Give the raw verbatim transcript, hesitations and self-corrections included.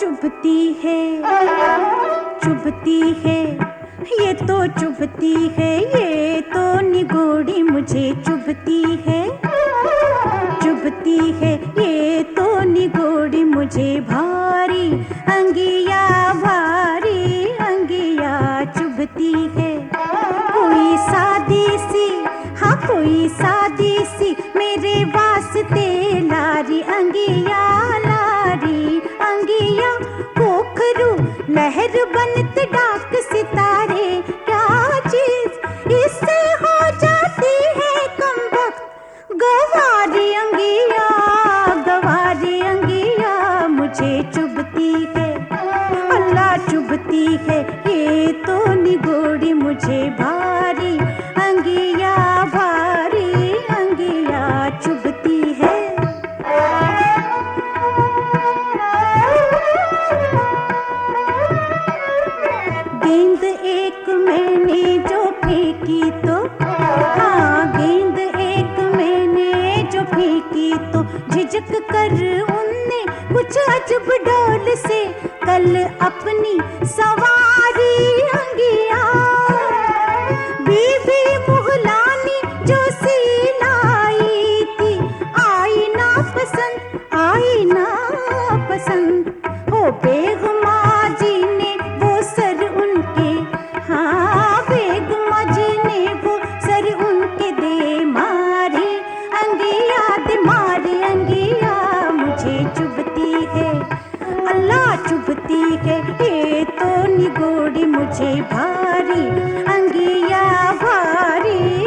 चुभती है, चुभती है, ये तो चुभती है, ये तो निगोड़ी मुझे चुभती है, चुभती है, ये तो निगोड़ी मुझे भारी अंगिया, भारी अंगिया चुभती है। कोई सादी सी, हाँ कोई सादी सी मेरे वास्ते लारी अंगिया, लारी अंगिया पोखरू लहर बनत डाक सितारे, क्या चीज इससे हो जाती है कम वक्त, गवारी अंगिया, गवारी अंगिया मुझे चुभती है, अल्लाह चुभती है, ये तो निगोड़ी मुझे भारी अंगिया, भारी अंगिया चुभती है। गेंद एक मैंने जो फेंकी तो, हाँ गेंद एक मैंने जो फेंकी तो झिझक कर उनने कुछ अजब डोल से कल अपनी सवारी अंगिया, बीबी मुहलानी जो सिलाई थी आई ना पसंद, आई ना पसंद, हो बेगमा जी ने वो सर उनके, हाँ बेगमा जी ने वो सर उनके दे मारी अंगिया, दे मारी अंगिया मुझे चुभती है, अल्लाह चुभती है, ये तो निगोड़ी मुझे भारी अंगिया, भारी